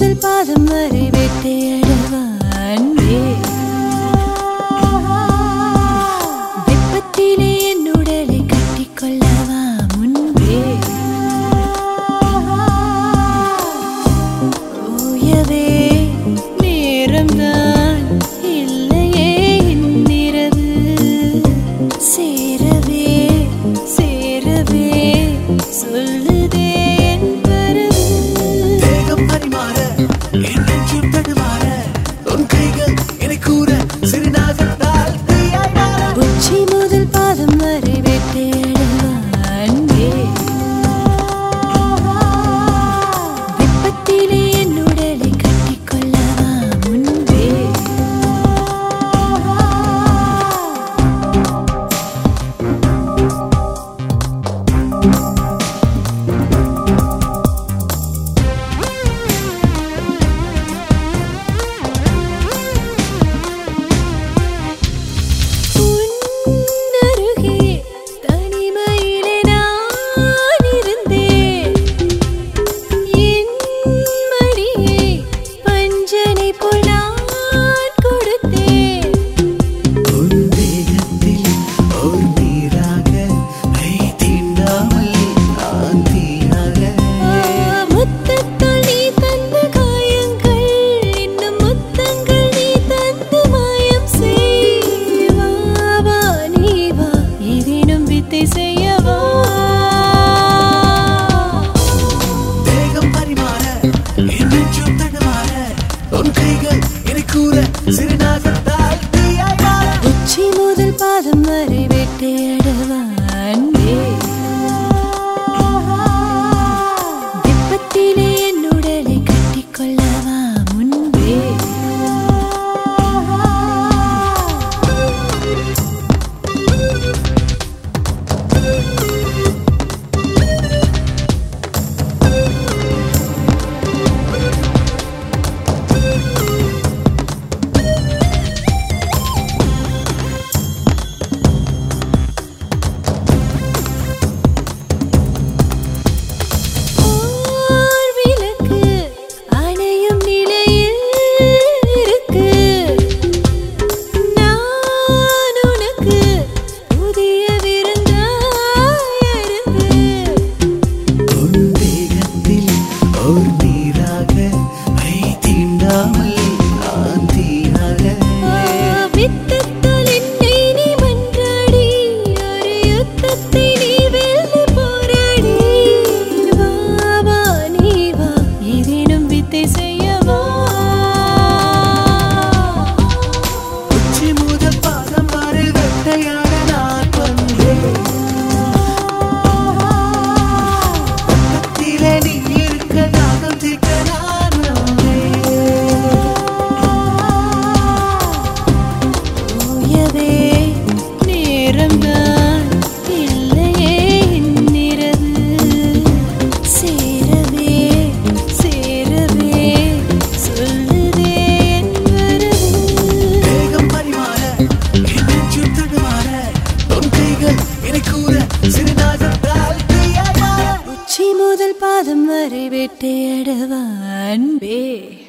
முதல் பாதம் வரை வேட்டையாடவா அன்பே. வெப்பத்திலே என் உடலை கட்டிக்கொள்ளவா முன்பே. ஓயவே நேரம்தான் இல்லையே இந்நிரவு. சேரவே சேரவே சொல்லுதே என் பரவு. தேகம் பரிமாற என் நெஞ்சம் தடுமாற உன் கைகள் என்னை கூற சிறுநாகத்தால் தீயாய் மாற. உச்சி முதல் பாதம் வரை வேட்டையாடவா அன்பே. வெப்பத்திலே என் உடலை கட்டிக்கொள்ளவா முன்பே. உன்னருகே தனிமையிலே நான் இருந்தேன். என் மடியை பஞ்சனை போல் நான் கொடுத்தேன். உன் தேகத்தில் ஓர் நீராக கை தீண்டாமல் நான் தீயாக. முத்தத்தால் நீ தந்த காயங்கள் இன்னும் முத்தங்கள் நீ தந்து மாயம் செய். வா வா நீ வா ஏதேனும் வித்தை செய்யவா. தேகம் பரிமாற என் நெஞ்சம் தடுமாற உன் கைகள் என்னை கூற சிறுநாகத்தால் தீயாய் மாற. உச்சி முதல் பாதம் வரை வேட்டையாடவா அன்பே. வெப்பத்திலே என் உடலை கட்டிக்கொள்ளவா முன்பே. ஓர் விளக்கு அணையும் நிலையில் இருக்கு. நான் உனக்கு புதிய விருந்தாய் அருந்து. உன் தேகத்தில் ஓர் நீராக கை தீண்டாமல் நான் தீயாக. வித்தத்தால் என்னை நீ மன்றாடி ஒரு யுத்தத்தை நீ வெல்ல போராடி. வா வா நீ வா ஏதேனும் வித்தை செய்யவா. உச்சி முதல் பாதம் வரை வேட்டையாட நான் வந்தேன். பக்கத்திலே நீ இருக்க தாகம் தீர்க்க நான் வந்தேன். ஓயவே நேரம்தான் இல்லையே இந்நிரவு. சேரவே சேரவே சொல்லுதே என் வரவு. தேகம் பரிமாற என் நெஞ்சம் தடுமாற உன் கைகள் என்னை கூற சிறுநாகத்தால் தீயாய் மாற. உச்சி முதல் பாதம் வரை வேட்டையாடவா அன்பே.